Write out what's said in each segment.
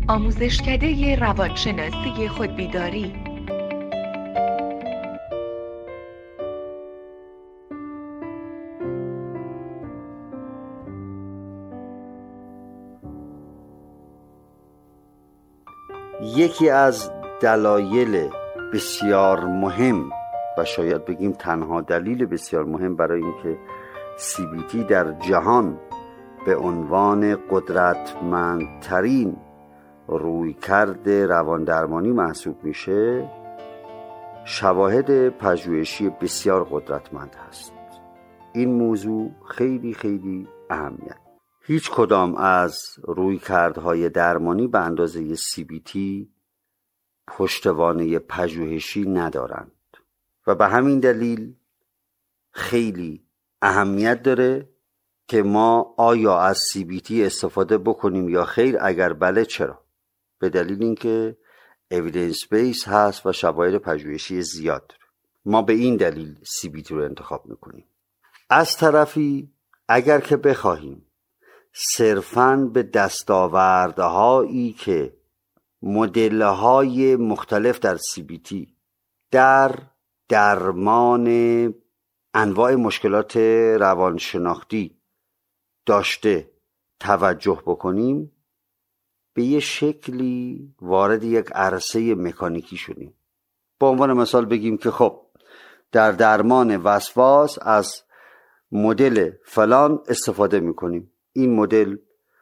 آموزشکده روانشناسی خودبیداری. یکی از دلایل بسیار مهم و شاید بگیم تنها دلیل بسیار مهم برای اینکه CBT در جهان به عنوان قدرتمندترین رویکرد رواندرمانی محسوب میشه، شواهد پژوهشی بسیار قدرتمند هست. این موضوع خیلی خیلی اهمیت. هیچ کدام از رویکردهای درمانی به اندازه CBT پشتوانه پژوهشی ندارند و به همین دلیل خیلی اهمیت داره که ما آیا از CBT استفاده بکنیم یا خیر. اگر بله چرا؟ به دلیل اینکه evidence base هست و شواهد پژوهشی زیاد داره. ما به این دلیل CBT رو انتخاب میکنیم. از طرفی اگر که بخواهیم صرفاً به دستاوردهایی که مدل‌های مختلف در CBT در درمان انواع مشکلات روانشناختی داشته توجه بکنیم، به یه شکلی وارد یک عرصه مکانیکی شدیم. به عنوان مثال بگیم که خب در درمان وسواس از مدل فلان استفاده میکنیم. این مدل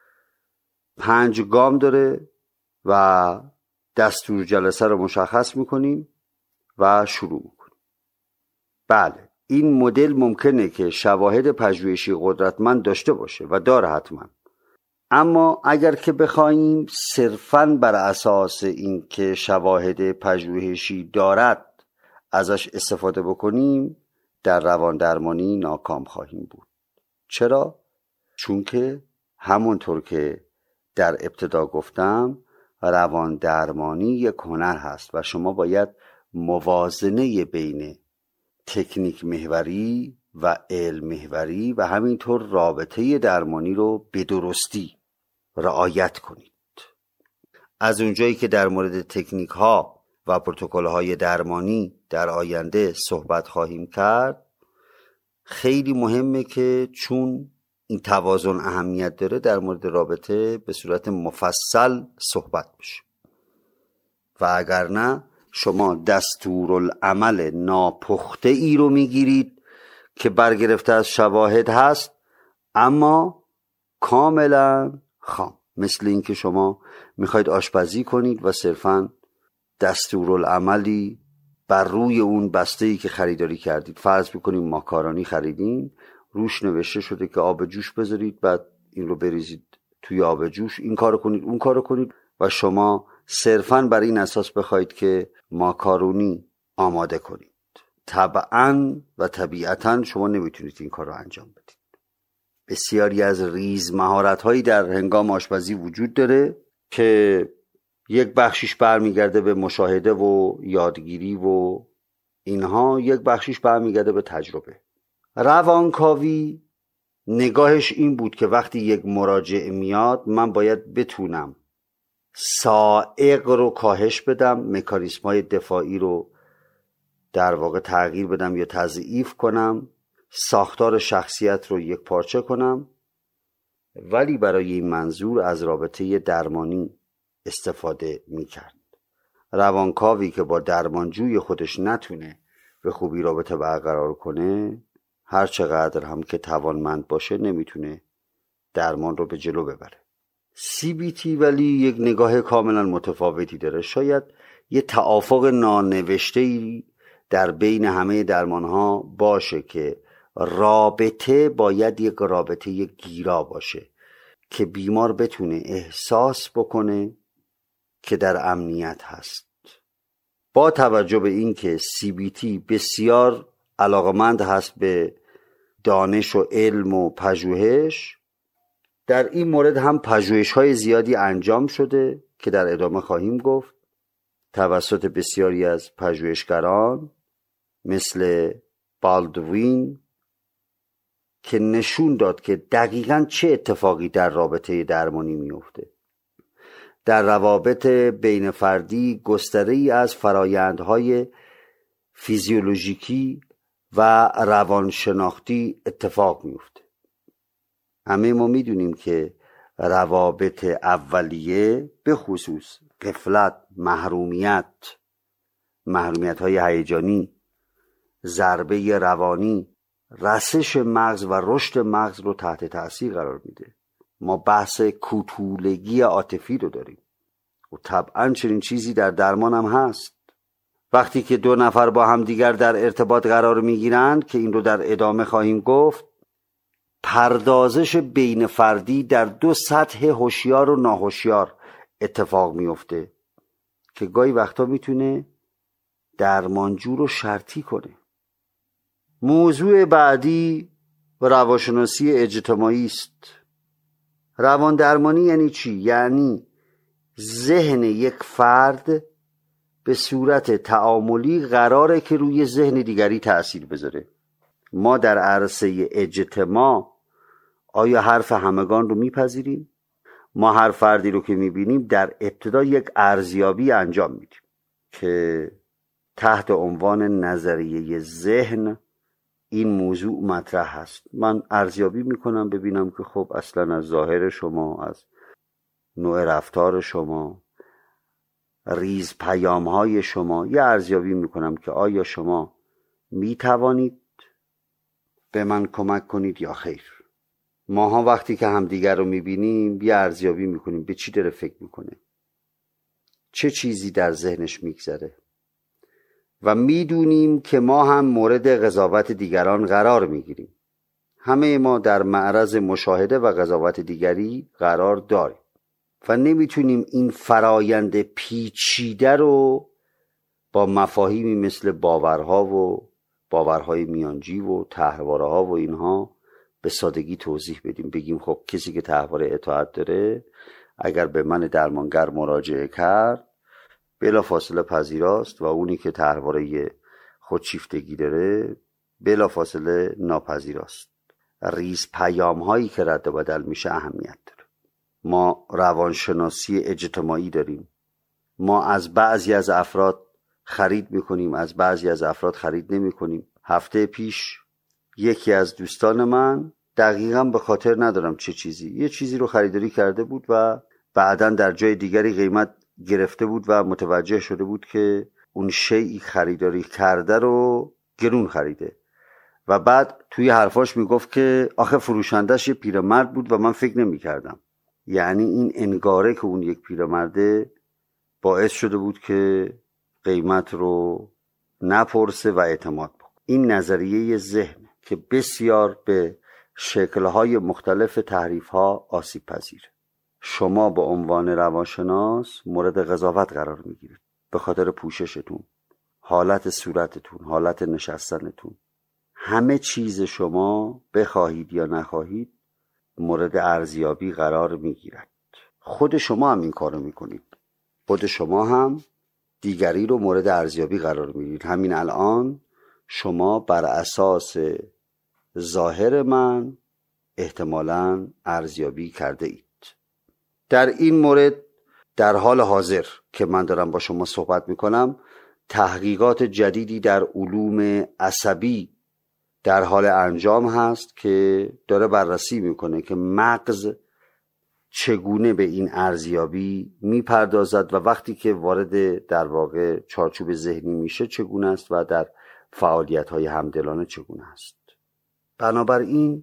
5 گام داره و دستور جلسه رو مشخص میکنیم و شروع میکنیم. بله، این مدل ممکنه که شواهد پژوهشی قدرتمند داشته باشه و داره حتما، اما اگر که بخوایم صرفاً بر اساس این که شواهد پژوهشی دارد ازش استفاده بکنیم، در روان درمانی ناکام خواهیم بود. چرا؟ چون که همونطور که در ابتدا گفتم، روان درمانی یک هنر هست و شما باید موازنه بین تکنیک محوری و علم محوری و همینطور رابطه درمانی رو به درستی رعایت کنید. از اونجایی که در مورد تکنیک ها و پروتکل های درمانی در آینده صحبت خواهیم کرد، خیلی مهمه که چون این توازن اهمیت داره، در مورد رابطه به صورت مفصل صحبت بشه و اگر نه شما دستورالعمل ناپخته ای رو میگیرید که برگرفته از شواهد هست اما کاملا خام. مثل این که شما میخواید آشپزی کنید و صرفاً دستورالعملی بر روی اون بسته‌ای که خریداری کردید، فرض بکنیم ماکارونی خریدین، روش نوشته شده که آب جوش بذارید، بعد این رو بریزید توی آب جوش، این کارو کنید اون کارو کنید و شما صرفاً بر این اساس بخواید که ماکارونی آماده کنید. طبعاً و طبیعتاً شما نمیتونید این کار رو انجام بدید. بسیاری از ریز مهارت‌هایی در هنگام آشپزی وجود داره که یک بخشیش برمیگرده به مشاهده و یادگیری و اینها، یک بخشیش برمیگرده به تجربه. روانکاوی نگاهش این بود که وقتی یک مراجع میاد من باید بتونم سائق رو کاهش بدم، مکانیزم‌های دفاعی رو در واقع تغییر بدم یا تضعیف کنم، ساختار شخصیت رو یک پارچه کنم، ولی برای این منظور از رابطه درمانی استفاده میکرد. روانکاوی که با درمانجوی خودش نتونه به خوبی رابطه برقرار کنه، هر چقدر هم که توانمند باشه نمیتونه درمان رو به جلو ببره. CBT ولی یک نگاه کاملا متفاوتی داره. شاید یه توافق نانوشته‌ای در بین همه درمانها باشه که رابطه باید یک رابطه گیرا باشه که بیمار بتونه احساس بکنه که در امنیت هست. با توجه به این که CBT بسیار علاقمند هست به دانش و علم و پژوهش، در این مورد هم پژوهش‌های زیادی انجام شده که در ادامه خواهیم گفت توسط بسیاری از پژوهشگران مثل بالدوین که نشون داد که دقیقاً چه اتفاقی در رابطه درمانی میفته در روابط بین فردی گستره‌ای از فرایندهای فیزیولوژیکی و روانشناختی اتفاق میفته. همه ما میدونیم که روابط اولیه به خصوص غفلت، محرومیت‌های هیجانی، ضربه روانی، رسش مغز و رشد مغز رو تحت تأثیر قرار میده. ما بحث کوتولگی عاطفی رو داریم و طبعا چنین چیزی در درمان هم هست. وقتی که دو نفر با هم دیگر در ارتباط قرار میگیرند که این رو در ادامه خواهیم گفت، پردازش بین فردی در دو سطح هوشیار و ناهوشیار اتفاق میفته که گاهی وقتا میتونه درمانجو رو شرطی کنه. موضوع بعدی روانشناسی اجتماعی است. روان درمانی یعنی چی؟ یعنی ذهن یک فرد به صورت تعاملی قراره که روی ذهن دیگری تأثیر بذاره. ما در عرصه اجتماع آیا حرف همگان رو میپذیریم؟ ما هر فردی رو که میبینیم در ابتدا یک ارزیابی انجام میدیم که تحت عنوان نظریه ذهن این موضوع مطرح هست. من ارزیابی میکنم ببینم که خب اصلا از ظاهر شما، از نوع رفتار شما، ریز پیام‌های شما یه ارزیابی میکنم که آیا شما میتوانید به من کمک کنید یا خیر. ماها وقتی که همدیگر رو میبینیم یه ارزیابی میکنیم به چی داره فکر میکنه، چه چیزی در ذهنش میگذره و میدونیم که ما هم مورد قضاوت دیگران قرار میگیریم. همه ما در معرض مشاهده و قضاوت دیگری قرار داریم و نمیتونیم این فرایند پیچیده رو با مفاهیمی مثل باورها و باورهای میانجی و طرحواره‌ها و اینها به سادگی توضیح بدیم. بگیم خب کسی که طرحواره اطاعت داره اگر به من درمانگر مراجعه کرد بلافاصله پذیراست و اونی که طرحواره خودشیفتگی داره بلافاصله ناپذیراست. ریز پیام هایی که رد و بدل میشه اهمیت داره. ما روانشناسی اجتماعی داریم. ما از بعضی از افراد خرید میکنیم، از بعضی از افراد خرید نمیکنیم. هفته پیش یکی از دوستان من دقیقاً به خاطر ندارم چه چیزی یه چیزی رو خریداری کرده بود و بعداً در جای دیگری قیمت گرفته بود و متوجه شده بود که اون شیئی خریداری کرده رو گرون خریده و بعد توی حرفاش میگفت که آخه فروشندش یه پیرمرد بود و من فکر نمی کردم. یعنی این انگاره که اون یک پیرمرده باعث شده بود که قیمت رو نپرسه و اعتماد بکنه. این نظریه ذهن که بسیار به شکل‌های مختلف تحریف‌ها آسیب پذیره. شما به عنوان روانشناس مورد قضاوت قرار میگیرید به خاطر پوششتون، حالت صورتتون، حالت نشستنتون. همه چیز شما بخواهید یا نخواهید مورد ارزیابی قرار میگیرد. خود شما هم این کارو میکنید. خود شما هم دیگری رو مورد ارزیابی قرار میگیرید. همین الان شما بر اساس ظاهر من احتمالاً ارزیابی کرده اید. در این مورد در حال حاضر که من دارم با شما صحبت میکنم تحقیقات جدیدی در علوم عصبی در حال انجام هست که داره بررسی میکنه که مغز چگونه به این ارزیابی میپردازد و وقتی که وارد در واقع چارچوب ذهنی میشه چگونه است و در فعالیت‌های همدلانه چگونه است. بنابراین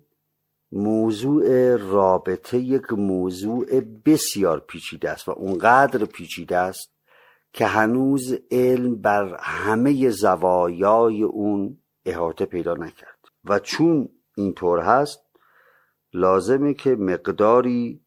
موضوع رابطه یک موضوع بسیار پیچیده است و اونقدر پیچیده است که هنوز علم بر همه زوایای اون احاطه پیدا نکرد و چون اینطور هست لازمه که مقداری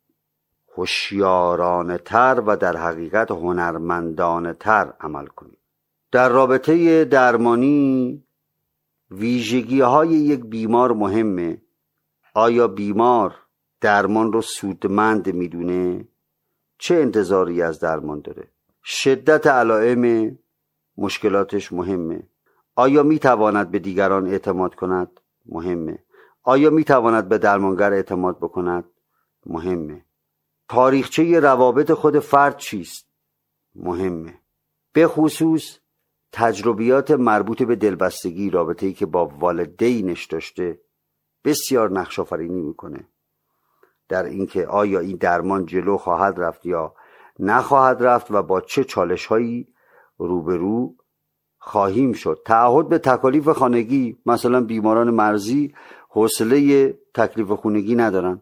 هوشیارانه تر و در حقیقت هنرمندانه تر عمل کنیم. در رابطه درمانی ویژگی های یک بیمار مهمه. آیا بیمار درمان رو سودمند میدونه؟ چه انتظاری از درمان داره؟ شدت علائم مشکلاتش مهمه. آیا میتواند به دیگران اعتماد کند؟ مهمه. آیا میتواند به درمانگر اعتماد بکند؟ مهمه. تاریخچه روابط خود فرد چیست؟ مهمه. به خصوص تجربیات مربوط به دلبستگی، رابطه‌ای که با والدینش داشته بسیار نقش آفرینی میکنه در اینکه آیا این درمان جلو خواهد رفت یا نخواهد رفت و با چه چالش‌هایی روبرو خواهیم شد. تعهد به تکالیف خانگی، مثلا بیماران مرزی حوصله تکلیف خانگی ندارن،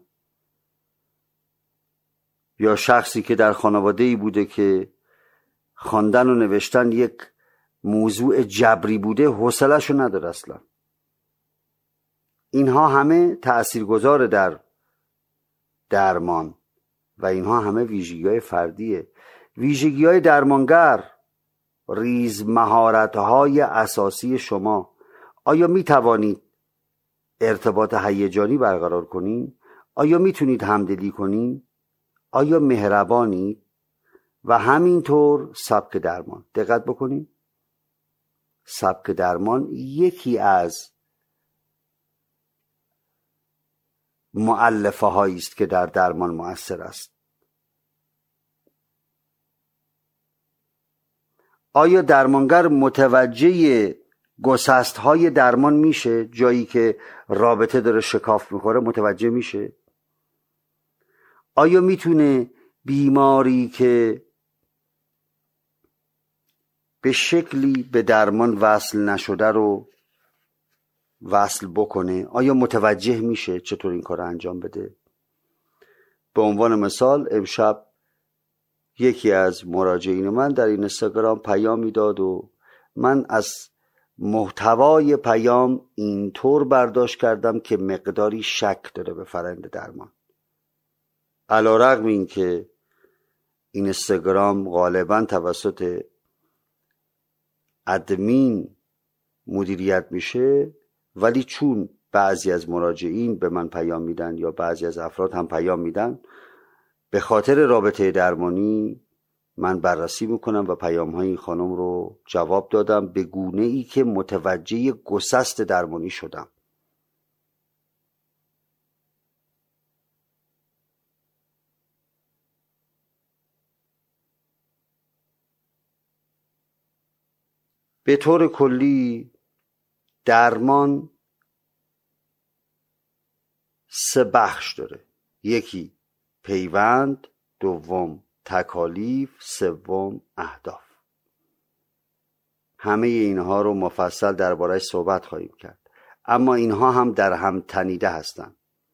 یا شخصی که در خانواده‌ای بوده که خواندن و نوشتن یک موضوع جبری بوده حوصله‌شو نداره اصلا. اینها همه تأثیرگذار در درمان و اینها همه ویژگی‌های فردیه. ویژگی‌های درمانگر، ریز مهارت‌های اساسی شما. آیا می توانید ارتباط هیجانی برقرار کنید؟ آیا میتونید همدلی کنید؟ آیا مهربانید؟ و همینطور سبک درمان. دقت بکنید، سبک درمان یکی از مؤلفه هایی است که در درمان مؤثر است. آیا درمانگر متوجه گسست های درمان میشه؟ جایی که رابطه داره شکاف میخوره متوجه میشه؟ آیا میتونه بیماری که به شکلی به درمان وصل نشده رو وصل بکنه؟ آیا متوجه میشه چطور این کار انجام بده؟ به عنوان مثال امشب یکی از مراجعین من در این اینستاگرام پیامی داد و من از محتوای پیام اینطور برداشت کردم که مقداری شک داره به فرآیند درمان. علی‌رغم این که اینستاگرام غالبا توسط ادمین مدیریت میشه، ولی چون بعضی از مراجعین به من پیام میدن یا بعضی از افراد هم پیام میدن، به خاطر رابطه درمانی من بررسی میکنم و پیام های این خانم رو جواب دادم به گونه ای که متوجه گسست درمانی شدم. به طور کلی درمان 3 بخش داره. یکی پیوند، دوم تکالیف، سوم اهداف. همه اینها رو مفصل درباره‌اش صحبت خواهیم کرد، اما اینها هم در هم تنیده هستند.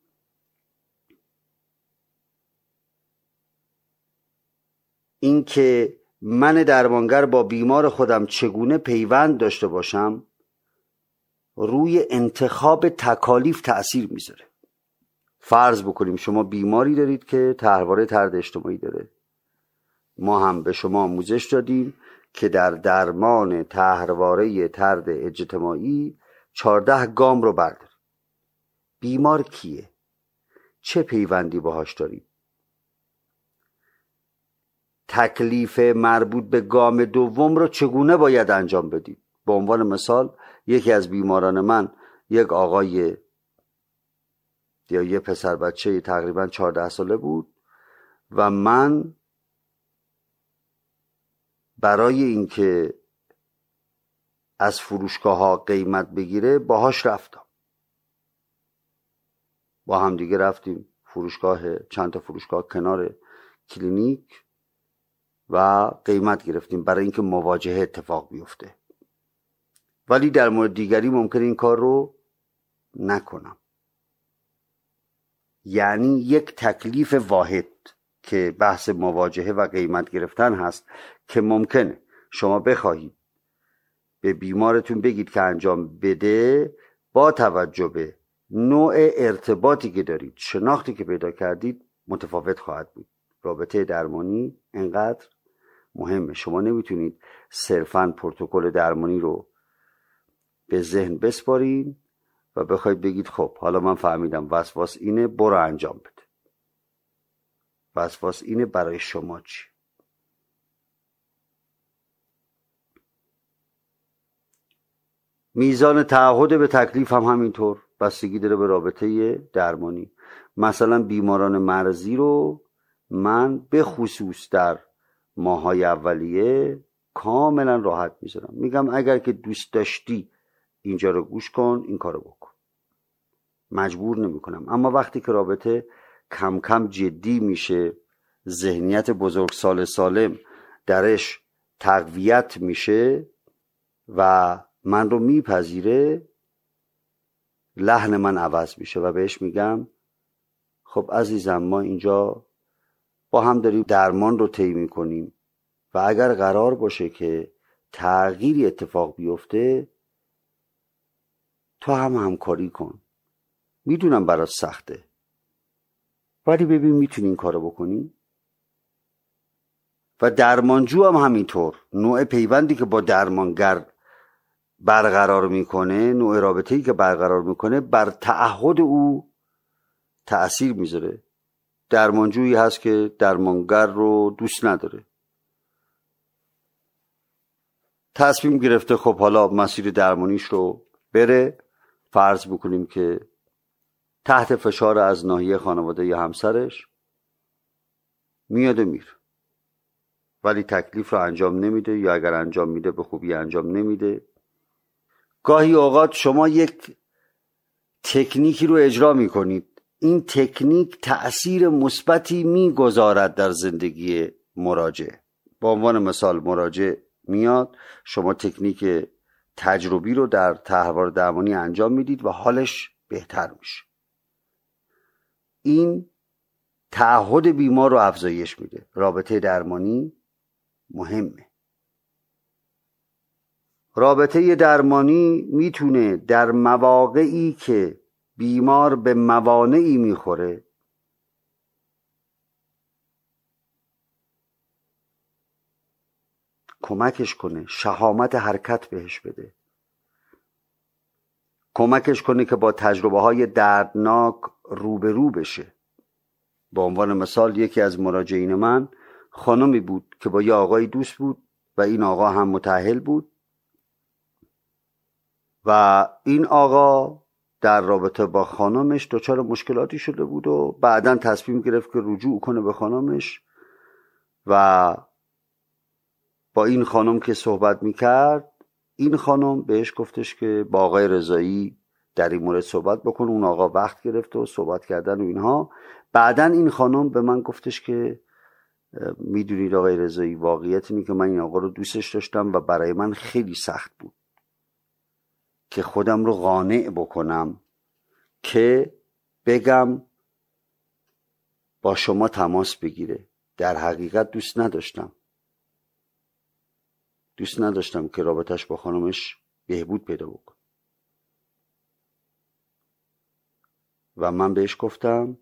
اینکه من درمانگر با بیمار خودم چگونه پیوند داشته باشم روی انتخاب تکالیف تأثیر میذاره. فرض بکنیم شما بیماری دارید که طرحواره طرد اجتماعی داره. ما هم به شما آموزش دادیم که در درمان طرحواره طرد اجتماعی 14 گام رو بردارید. بیمار کیه؟ چه پیوندی باهاش دارید؟ تکلیف مربوط به گام دوم رو چگونه باید انجام بدید؟ به عنوان مثال یکی از بیماران من یک آقای یا یه پسر بچه تقریبا 14 ساله بود و من برای اینکه از فروشگاه ها قیمت بگیره باهاش رفتم. با هم دیگه رفتیم چند تا فروشگاه کنار کلینیک و قیمت گرفتیم برای اینکه مواجهه اتفاق بیفته. ولی در مورد دیگری ممکنه این کار رو نکنم. یعنی یک تکلیف واحد که بحث مواجهه و قیمت گرفتن هست که ممکنه شما بخواهید به بیمارتون بگید که انجام بده، با توجه به نوع ارتباطی که دارید، شناختی که پیدا کردید متفاوت خواهد بود. رابطه درمانی انقدر مهمه. شما نمیتونید صرفاً پروتکل درمانی رو به ذهن بسپارین و بخواید بگید خب حالا من فهمیدم وسواس اینه، برو انجام بده. وسواس اینه، برای شما چی؟ میزان تعهد به تکلیف هم همینطور بستگی داره به رابطه درمانی. مثلا بیماران مرزی رو من به خصوص در ماهای اولیه کاملا راحت میذارم، میگم اگر که دوست داشتی اینجا رو گوش کن، این کارو بکن، مجبور نمیکنم. اما وقتی که رابطه کم کم جدی میشه، ذهنیت بزرگسال سالم درش تقویت میشه و من رو میپذیره، لحن من عوض میشه و بهش میگم خب عزیزم، ما اینجا با هم داریم درمان رو طی میکنیم و اگر قرار باشه که تغییری اتفاق بیفته، تو هم همکاری کن. میدونم برات سخته، ولی ببین میتونی این کارو بکنی. و درمانجو هم همینطور، نوع پیوندی که با درمانگر برقرار میکنه، نوع رابطه‌ای که برقرار میکنه، بر تعهد او تأثیر میذاره. درمانجویی هست که درمانگر رو دوست نداره، تصمیم گرفته خب حالا مسیر درمانیش رو بره، فرض بکنیم که تحت فشار از ناحیه خانواده یا همسرش، میاد و میره، ولی تکلیف رو انجام نمیده، یا اگر انجام میده به خوبی انجام نمیده. گاهی اوقات شما یک تکنیکی رو اجرا میکنید، این تکنیک تأثیر مثبتی میگذارد در زندگی مراجع. به عنوان مثال مراجع میاد، شما تکنیک تجربی رو در تحول درمانی انجام میدید و حالش بهتر میشه. این تعهد بیمار رو افزایش میده. رابطه درمانی مهمه. رابطه درمانی میتونه در مواقعی که بیمار به موانعی میخوره کمکش کنه، شهامت حرکت بهش بده، کمکش کنه که با تجربه های دردناک روبرو بشه. به عنوان مثال یکی از مراجعین من خانمی بود که با یه آقای دوست بود و این آقا هم متأهل بود و این آقا در رابطه با خانمش دچار مشکلاتی شده بود و بعداً تصمیم گرفت که رجوع کنه به خانمش و با این خانم که صحبت میکرد، این خانم بهش گفتش که با آقای رضایی در این مورد صحبت بکن. اون آقا وقت گرفت و صحبت کردن و اینها. بعداً این خانم به من گفتش که میدونید آقای رضایی، واقعیت اینه که من این آقا رو دوستش داشتم و برای من خیلی سخت بود که خودم رو قانع بکنم که بگم با شما تماس بگیره. در حقیقت دوست نداشتم که رابطش با خانمش بهبود پیدا بکنه و من بهش گفتم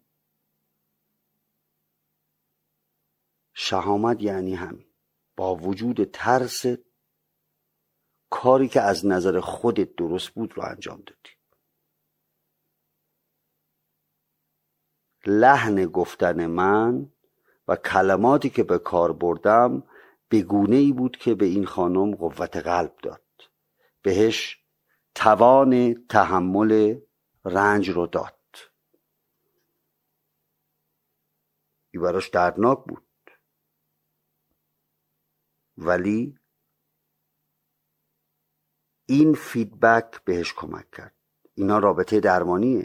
شهامت یعنی همین، با وجود ترس کاری که از نظر خودت درست بود رو انجام دادی. لحن گفتن من و کلماتی که به کار بردم به گونه‌ای بود که به این خانم قوت قلب داد، بهش توان تحمل رنج رو داد. این براش دردناک بود، ولی این فیدبک بهش کمک کرد. اینا رابطه درمانیه.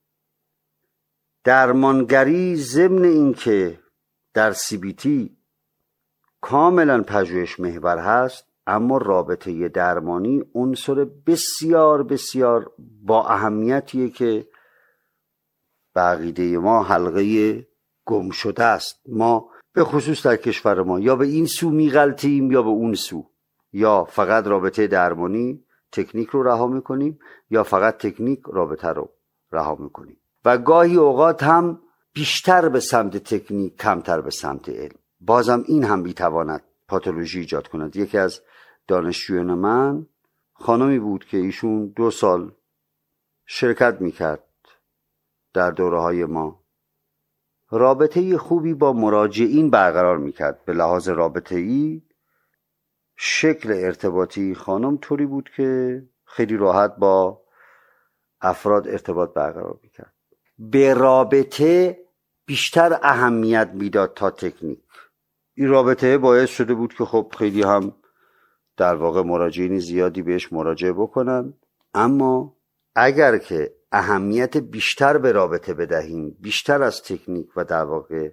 درمانگری ضمن این که در CBT کاملا پژوهش محور هست، اما رابطه درمانی عنصر بسیار بسیار با اهمیتیه که به عقیده ما حلقه گم شده است. ما به خصوص در کشور ما یا به این سو میغلطیم یا به اون سو، یا فقط رابطه درمانی تکنیک رو رها میکنیم یا فقط تکنیک رابطه رو رها میکنیم و گاهی اوقات هم بیشتر به سمت تکنیک کمتر به سمت علم. بازم این هم بیتواند پاتولوژی ایجاد کند. یکی از دانشجویان من خانمی بود که ایشون 2 سال شرکت میکرد در دوره های ما، رابطه خوبی با مراجعین برقرار میکرد. به لحاظ رابطه‌ای شکل ارتباطی خانم طوری بود که خیلی راحت با افراد ارتباط برقرار میکرد. به رابطه بیشتر اهمیت میداد تا تکنیک. این رابطه باعث شده بود که خب خیلی هم در واقع مراجعین زیادی بهش مراجعه بکنن. اما اگر که اهمیت بیشتر به رابطه بدهیم، بیشتر از تکنیک و در واقع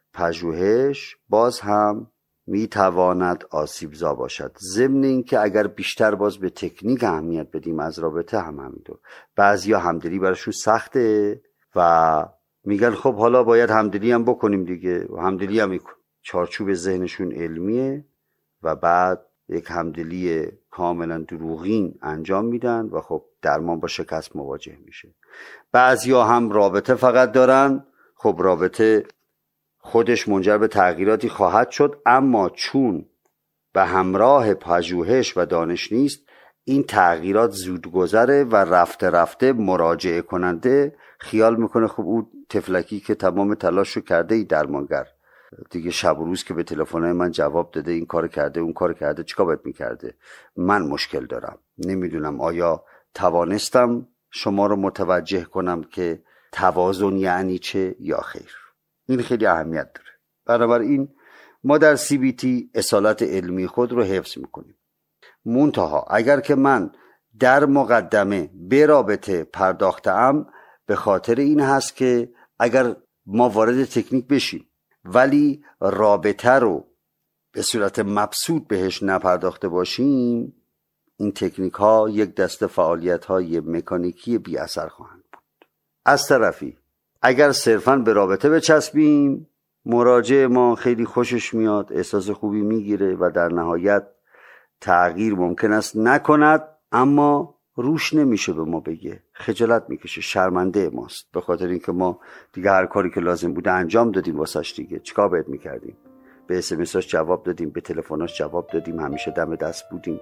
پژوهش، باز هم میتواند آسیبزا باشد. ضمن اینکه اگر بیشتر باز به تکنیک اهمیت بدیم از رابطه هم همینطور. بعضیا همدلی براشون سخته و میگن خب حالا باید همدلی هم بکنیم دیگه، و همدلی هم میکن. چارچوب ذهنشون علمیه و بعد یک همدلی کاملا دروغین انجام میدن و خب درمان با شکست مواجه میشه. بعضیا هم رابطه فقط دارن، خب رابطه خودش منجر به تغییراتی خواهد شد، اما چون به همراه پژوهش و دانش نیست، این تغییرات زود گذره و رفته رفته مراجعه کننده خیال میکنه خب اون تفلکی که تمام تلاشو کرده، ای درمانگر دیگه شب و روز که به تلفن‌های من جواب داده، این کار کرده اون کار کرده، چیکار باید میکرده؟ من مشکل دارم، نمیدونم آیا توانستم شما رو متوجه کنم که توازن یعنی چه یا خیر. این خیلی اهمیت داره. بنابراین ما در CBT اصالت علمی خود رو حفظ میکنیم. منتها اگر که من در مقدمه به رابطه پرداختم، به خاطر این هست که اگر ما وارد تکنیک بشیم ولی رابطه رو به صورت مبسوط بهش نپرداخته باشیم، این تکنیک ها یک دسته فعالیت های مکانیکی بی اثر خواهند بود. از طرفی اگر صرفاً به رابطه بچسبیم، مراجع ما خیلی خوشش میاد، احساس خوبی میگیره و در نهایت تغییر ممکن است نکند، اما روش نمیشه به ما بگه، خجالت میکشه، شرمنده ماست، به خاطر اینکه ما دیگه هر کاری که لازم بوده انجام دادیم واسش. دیگه چیکار باید میکردیم؟ به اسمساش جواب دادیم، به تلفناش جواب دادیم، همیشه دم دست بودیم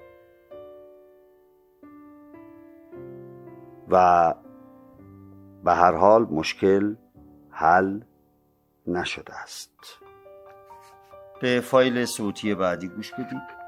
و به هر حال مشکل حل نشده است. به فایل صوتی بعدی گوش بدید.